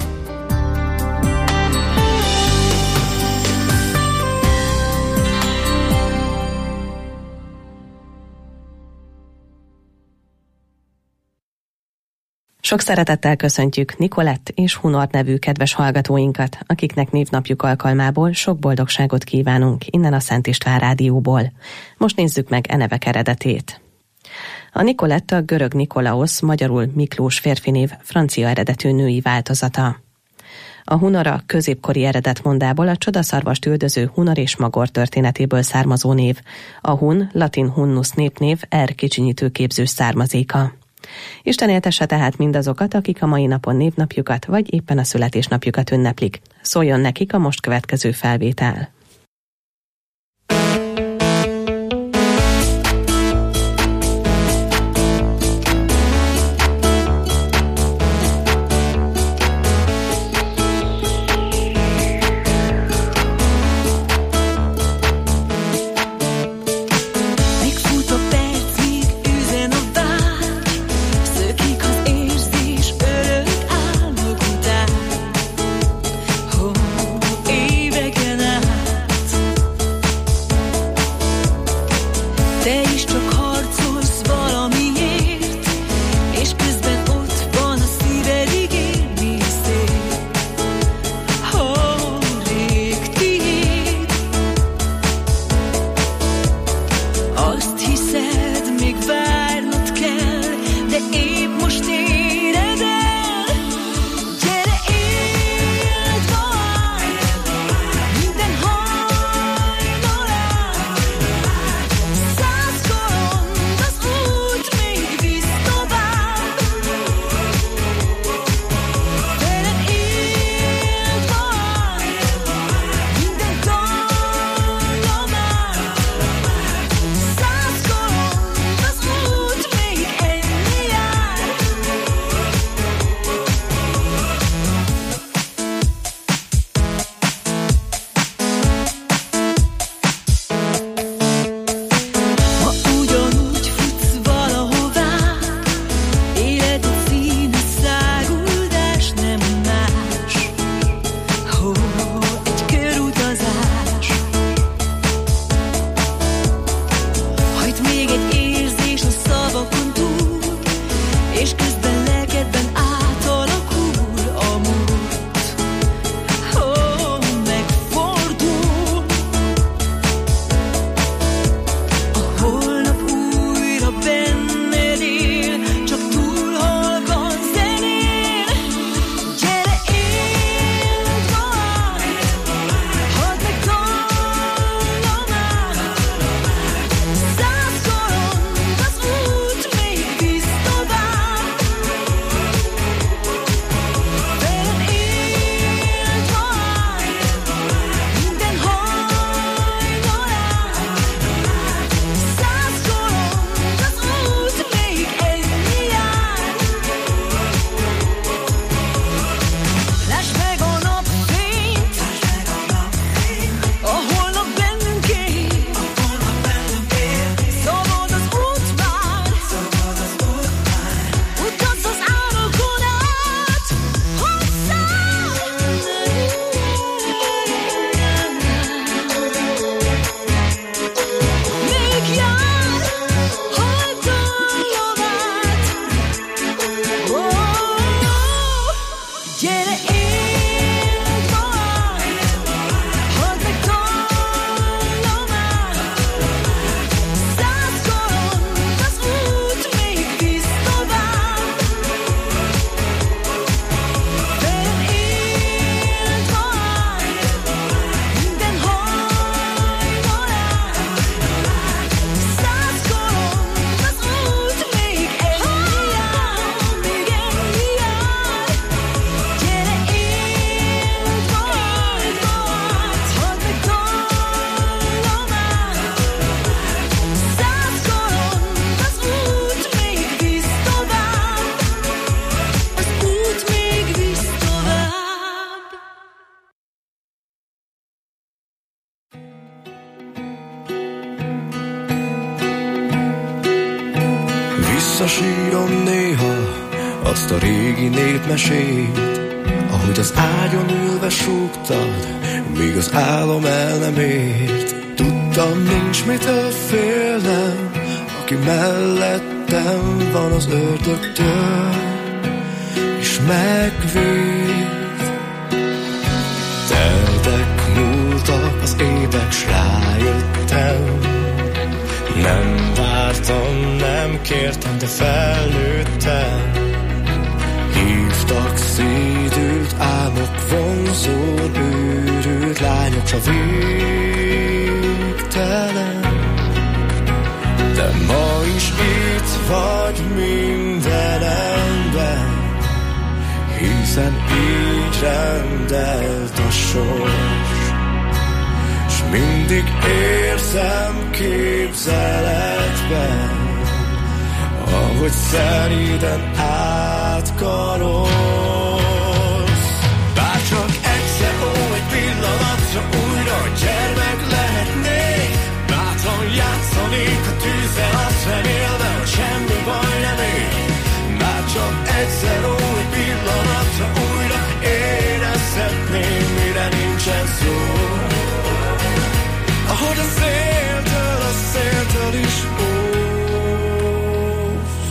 Sok szeretettel köszöntjük Nikolett és Hunor nevű kedves hallgatóinkat, akiknek névnapjuk alkalmából sok boldogságot kívánunk innen a Szent István Rádióból. Most nézzük meg e nevek eredetét. A Nikolett a görög Nikolaosz, magyarul Miklós férfinév francia eredetű női változata. A Hunor a középkori eredetmondából a csodaszarvast üldöző Hunor és Magor történetéből származó név. A hun, latin hunnus népnév, er kicsinyítő képzős származéka. Isten éltesse tehát mindazokat, akik a mai napon névnapjukat vagy éppen a születésnapjukat ünneplik. Szóljon nekik a most következő felvétel. Éveken át Visszasírom néha azt a régi népmesét, ahogy az ágyon ülve súgtad, míg az álom el nem ért. Tudtam, nincs mitől félnem, aki mellettem van az ördögtől, és megvéd. Teltek, múltak az évek, s rájöttem, nem vártam, nem kértem, de felnőttem. Hívtak szédült álmok, vonzó, őrült lányok, s a végtelen. De ma is itt vagy mindenemben, hiszen így rendelt a sors. S mindig érzem képzeletben, ahogy szeriden átkarolsz. Bárcsak egyszer, ó, egy pillanatra újra gyermek lehetnék, bátran játszanék a tűzzel, azt remélve, hogy semmi baj nem ér. Bárcsak egyszer, ó, egy pillanatra újra érezhetném, mire nincsen szó. Ahogy a széltől, a széltől is óvsz.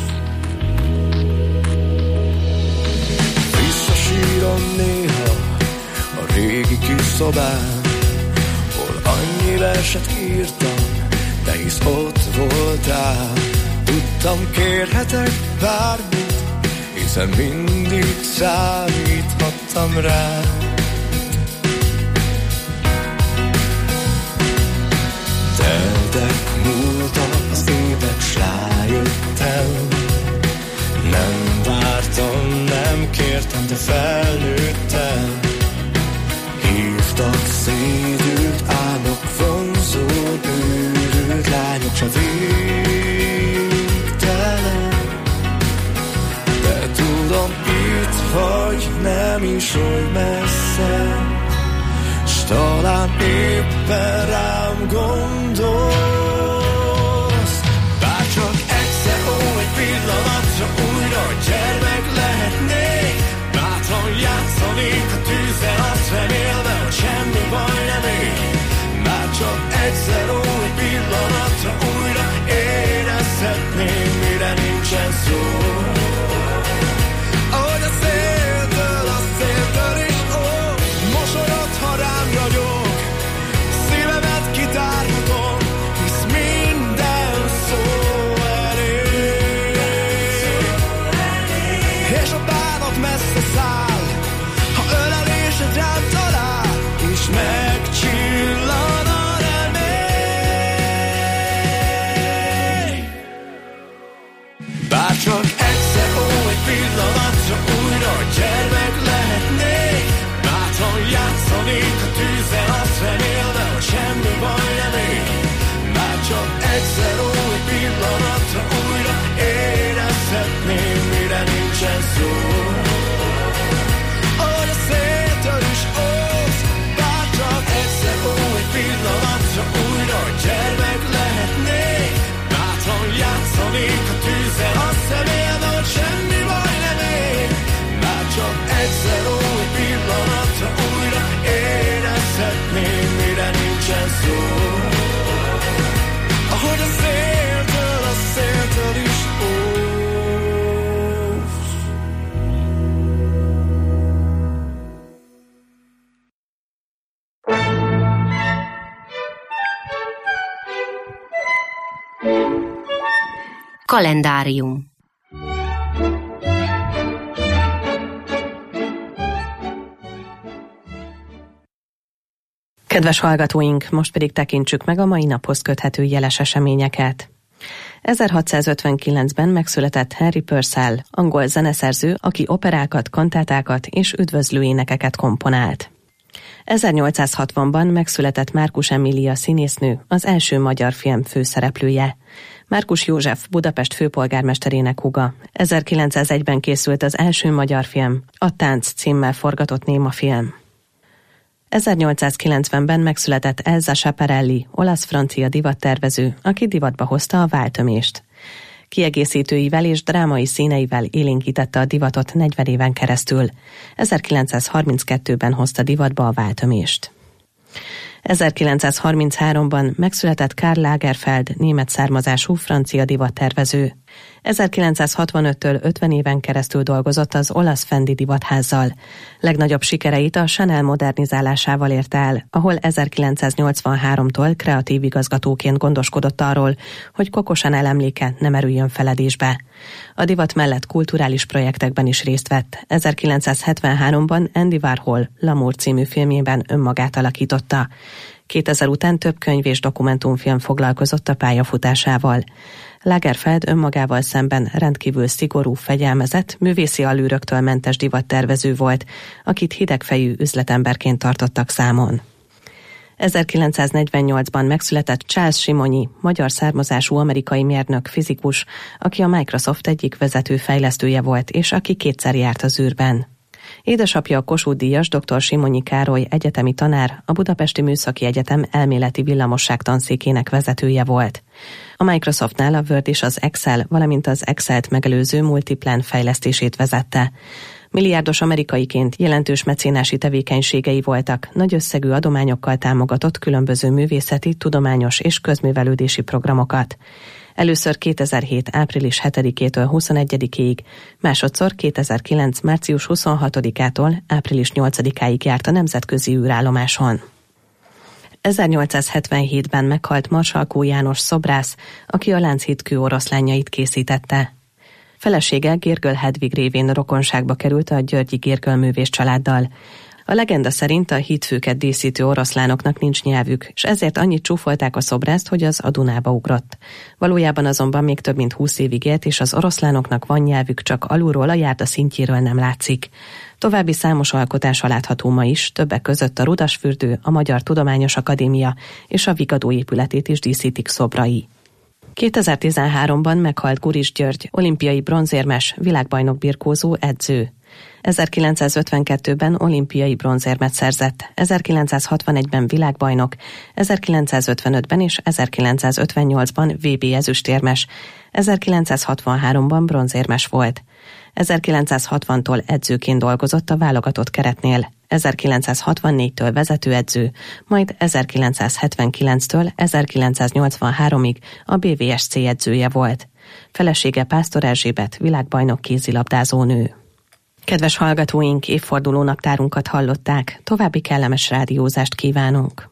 Visszasírom néha a régi kis szobán, hol annyi verset írtam, de hisz ott voltál. Tudtam, kérhetek bármit, hiszen mindig számíthattam rá. Teltek, múltak az évek, s rájöttem, nem vártam, nem kértem, de felnőttem. Hívtak szédült álmok, vonzó, őrült lányok, s a végtelen. De tudom, itt vagy, nem is oly messze, s talán éppen rám gondolsz. Bárcsak egyszer, ó, egy pillanatra újra gyermek lehetnék, bátran játszanék a tűzzel, azt remélve, hogy semmi baj nem ér. Bárcsak egyszer, ó, egy pillanatra újra érezhetném, mire nincsen szó. Ahogy a széltől, a széltől is ó, mosolyod, ha rám ragyog, szívemet kitárhatom, hisz minden szó elég. És a bánat messze száll, ha ölelésed rám talál, és megcsillan a remény. Bárcsak egyszer, ó, egy pillanatra újra gyermek lehetnék, bátran játszanék a tűzzel, azt remélve, hogy semmi baj nem ér. Bárcsak egyszer, ó, egy pillanatra újra érezhetném, mire nincsen szó. Ahogy a széltől is óvsz, bárcsak egyszer, ó, egy pillanatra újra gyermek lehetnék, bátran játszanék a tűzzel, azt remélve, hogy semmi baj nem ér. Bárcsak egyszer, ó, egy pillanatra újra érezhetném, mire nincsen szó. Ahogy a széltől, a széltől is óvsz. Kalendárium. Kedves hallgatóink, most pedig tekintsük meg a mai naphoz köthető jeles eseményeket. ezerhatszázötvenkilencben megszületett Henry Purcell, angol zeneszerző, aki operákat, kantátákat és üdvözlőénekeket komponált. ezernyolcszázhatvanban megszületett Márkus Emília színésznő, az első magyar film főszereplője. Márkus József Budapest főpolgármesterének húga. ezerkilencszázegyben készült az első magyar film, a Tánc címmel forgatott néma film. ezernyolcszázkilencvenben megszületett Elsa Schiaparelli, olasz-francia divattervező, aki divatba hozta a váltömést. Kiegészítőivel és drámai színeivel élénkítette a divatot negyven éven keresztül. ezerkilencszázharminckettőben hozta divatba a váltömést. ezerkilencszázharmincháromban megszületett Karl Lagerfeld, német származású francia divattervező. ezerkilencszázhatvanöttől ötven éven keresztül dolgozott az olasz Fendi divatházzal. Legnagyobb sikereit a Chanel modernizálásával érte el, ahol ezerkilencszáznyolcvanháromtól kreatív igazgatóként gondoskodott arról, hogy Coco Chanel emléke ne merüljön feledésbe. A divat mellett kulturális projektekben is részt vett. ezerkilencszázhetvenháromban Andy Warhol L'amour című filmjében önmagát alakította. kétezer után több könyv és dokumentumfilm foglalkozott a pályafutásával. Lagerfeld önmagával szemben rendkívül szigorú, fegyelmezett, művészi allűröktől mentes divattervező volt, akit hidegfejű üzletemberként tartottak számon. ezerkilencszáznegyvennyolcban megszületett Charles Simonyi, magyar származású amerikai mérnök, fizikus, aki a Microsoft egyik vezető fejlesztője volt, és aki kétszer járt az űrben. Édesapja a Kossuth-díjas dr. Simonyi Károly egyetemi tanár, a Budapesti Műszaki Egyetem elméleti villamosság tanszékének vezetője volt. A Microsoftnál a Word és az Excel, valamint az Excelt megelőző Multiplan fejlesztését vezette. Milliárdos amerikaiként jelentős mecénási tevékenységei voltak, nagy összegű adományokkal támogatott különböző művészeti, tudományos és közművelődési programokat. Először kétezer-hét. április hetedikétől huszonegyedikéig, másodszor kétezer-kilenc. március huszonhatodikától április nyolcadikáig járt a nemzetközi űrállomáson. ezernyolcszázhetvenhétben meghalt Marsalkó János szobrász, aki a Lánchíd-kő oroszlánjait készítette. Felesége Gérgöl Hedvig révén rokonságba került a györgyi Gérgöl művész családdal. A legenda szerint a hídfőket díszítő oroszlánoknak nincs nyelvük, és ezért annyit csúfolták a szobrászt, hogy az a Dunába ugrott. Valójában azonban még több mint húsz évig élt, és az oroszlánoknak van nyelvük, csak alulról a járda szintjéről nem látszik. További számos alkotása látható ma is, többek között a Rudasfürdő, a Magyar Tudományos Akadémia és a Vigadó épületét is díszítik szobrai. kétezer-tizenháromban meghalt Guris György, olimpiai bronzérmes, világbajnok birkózó, edző. ezerkilencszázötvenkettőben olimpiai bronzérmet szerzett, ezerkilencszázhatvanegyben világbajnok, ezerkilencszázötvenötben és ezerkilencszázötvennyolcban vé bé ezüstérmes, ezerkilencszázhatvanháromban bronzérmes volt. ezerkilencszázhatvantól edzőként dolgozott a válogatott keretnél, ezerkilencszázhatvannégytől vezetőedző, majd ezerkilencszázhetvenkilenctől ezerkilencszáznyolcvanháromig a bé vé es cé edzője volt. Felesége Pásztor Erzsébet, világbajnok kézilabdázónő. Kedves hallgatóink, évforduló naptárunkat hallották, további kellemes rádiózást kívánunk.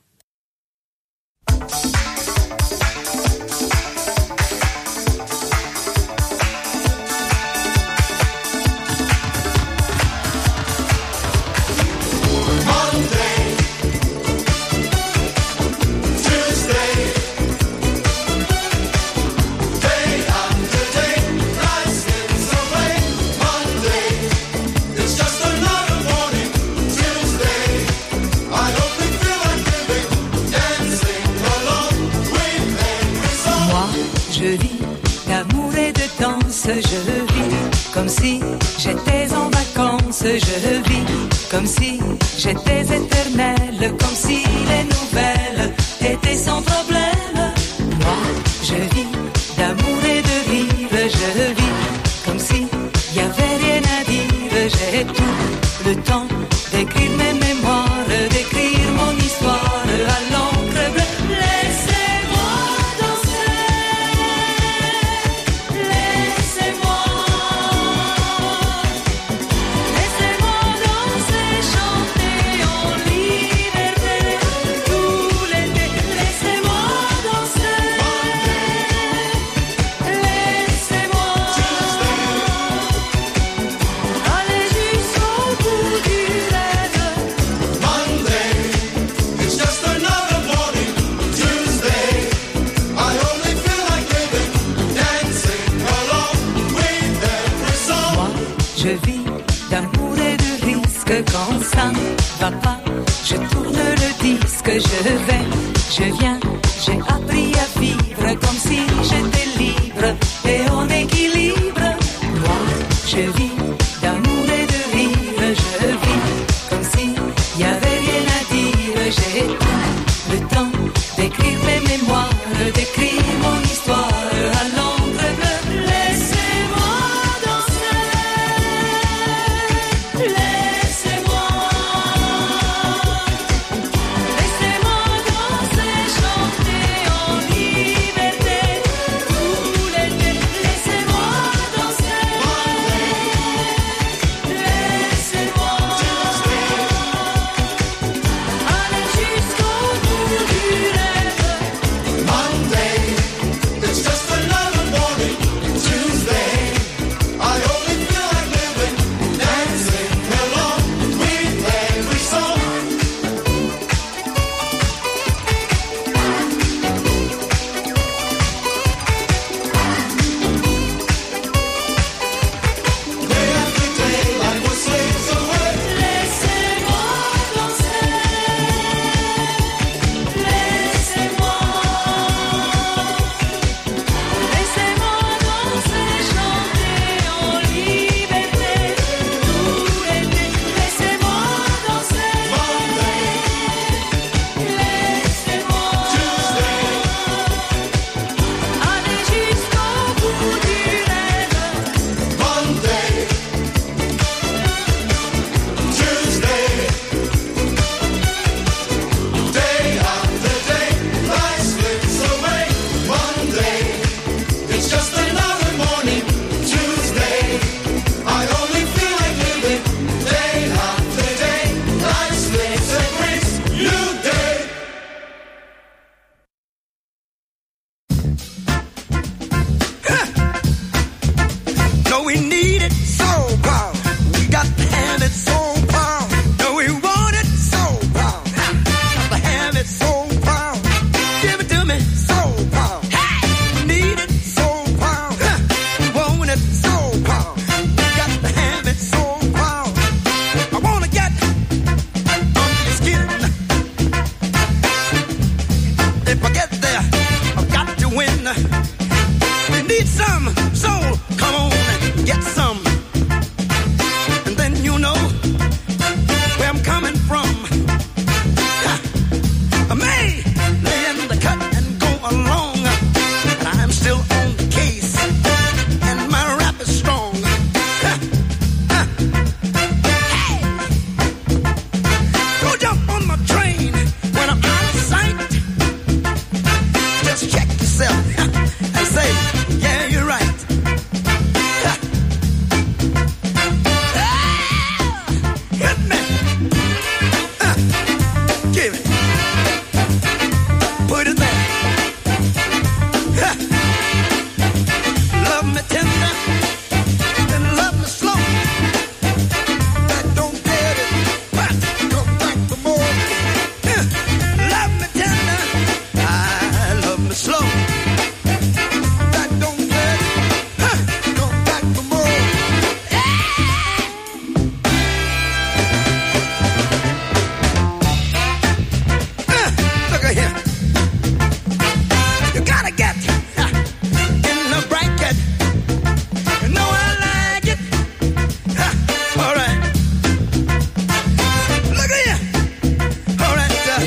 Je vis comme si j'étais en vacances, je vis comme si j'étais éternelle, comme si les nouvelles étaient sans problème. Moi, je vis d'amour et de rire, je vis comme si y avait rien à dire. J'ai tout le temps d'écrire mes mémoires, d'écrire mon histoire à l'encre bleue. Laissez-moi danser. Je vis d'amour et de risque. Quand ça ne va pas, je tourne le disque. Je vais, je viens, j'ai appris à vivre comme si j'étais libre et en équilibre. Moi, je vis d'amour et de rire. Je vis comme si y avait rien à dire. J'ai tout le temps d'écrire mes mémoires, d'écrire mon histoire à l'encre bleue. No, we need it so power. We got to have it so power. No, we want it so power. Got to have it so power. Give it to me so power. Hey, we need it so power. We want it so power. We got to have it so power. I wanna get under your skin. If I get there, I've got to win. We need some soul. Come on and get some. And then you know where I'm coming from. I may lay in the cut and go along, but I'm still on the case, and my rap is strong. Hey! Go jump on my train when I'm out of sight. Just check yourself and say, yeah, you're right. Hit me. Uh, give it. Put it there. Ha. Love me tender, then love me slow. That don't get it, but go back for more. Uh, Love me tender, I love me slow. That don't get it, huh, go back for more. Look at here. You gotta get uh, in the bracket. You know I like it. Uh, all right. Look at here. All right. Uh,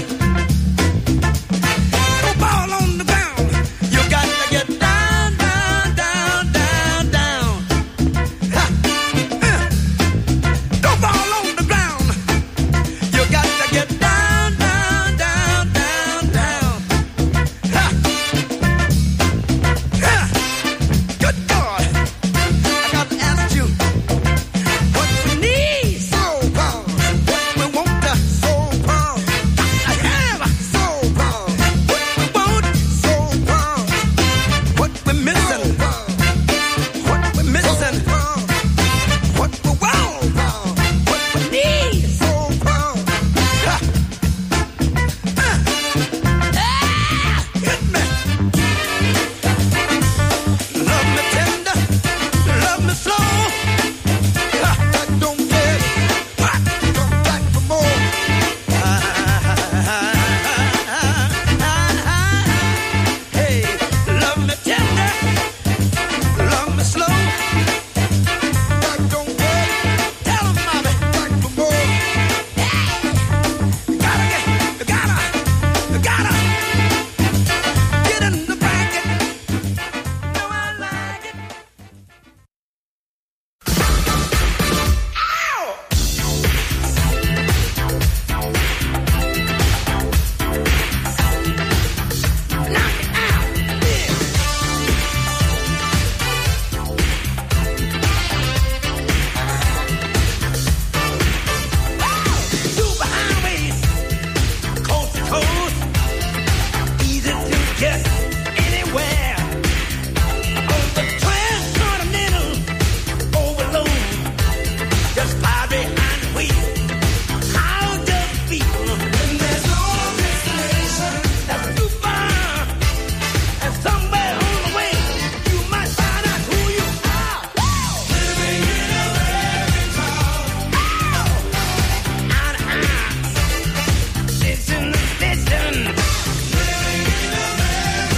no ball on the ground. You got to get down, down, down, down, down. Uh, uh, no ball on the ground. You got to get down, down, down, down, down. Ha! Ha! Good God! I got to ask you, what we need soul power, what we want the soul power, I have a soul power, what we want soul power, what we're missing, what we're missing, what we want, what we need soul power. Ha! Hit me. Love me tender, love me slow. Ha, I don't get it, but come back for more. Hey, love me tender, love me slow. I don't get it. Tell 'em, mommy, back for more. You gotta get, you gotta, you gotta get in the bracket. Know I like it. Ow! Knock it out. Yeah. Super highways, coast to coast, easy to get anywhere. On the transcontinental overload, just fly behind the wheel. How does it feel? And there's no destination that's too far. And somewhere on the way, you might find out who you are. Living in a very crowd. Out of eye, station to station. Living in a very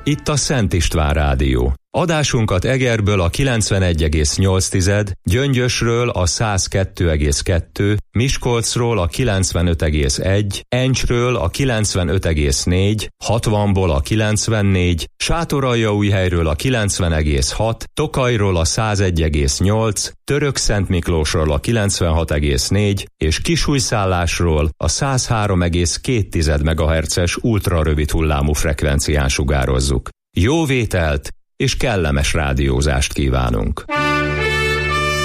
Itt a Szent István Rádió. Adásunkat Egerből a kilencvenegy egész nyolc, Gyöngyösről a száz kettő egész kettő, Miskolcról a kilencvenöt egész egy, Encsről a kilencvenöt egész négy, hatvanból a kilencvennégy, Sátoraljaújhelyről a kilencven egész hat, Tokajról a száz egy egész nyolc, Törökszent Miklósról a kilencvenhat egész négy és Kisújszállásról a száz három egész két megahertzes ultrarövid hullámú frekvencián sugározzuk. Jó vételt és kellemes rádiózást kívánunk!